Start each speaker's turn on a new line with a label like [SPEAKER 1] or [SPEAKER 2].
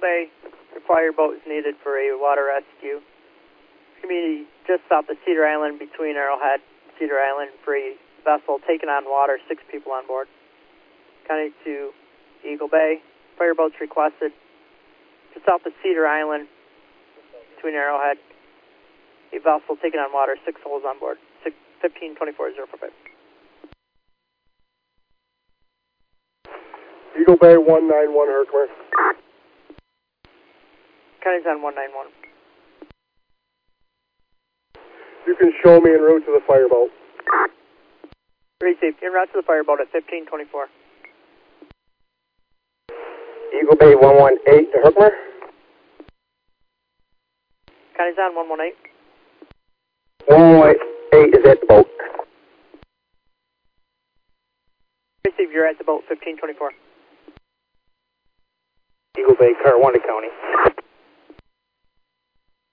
[SPEAKER 1] Bay, your fireboat is needed for a water rescue. It's going to be just south of Cedar Island between Arrowhead and Cedar Island for a vessel taking on water, 6 people on board. County to Eagle Bay, fireboats requested just south of Cedar Island between Arrowhead. A vessel taking on water, 6 souls on board, 1524-045.
[SPEAKER 2] Eagle Bay 191 Herkimer.
[SPEAKER 1] County's on 191.
[SPEAKER 2] You can show me en route to the fireboat.
[SPEAKER 1] Received. En route to the fireboat at 1524.
[SPEAKER 2] Eagle Bay 118 to Herkimer.
[SPEAKER 1] County's on 118.
[SPEAKER 2] 118 is at the boat.
[SPEAKER 1] Received. You're at the boat, 1524.
[SPEAKER 2] Eagle Bay, Car 1 to County.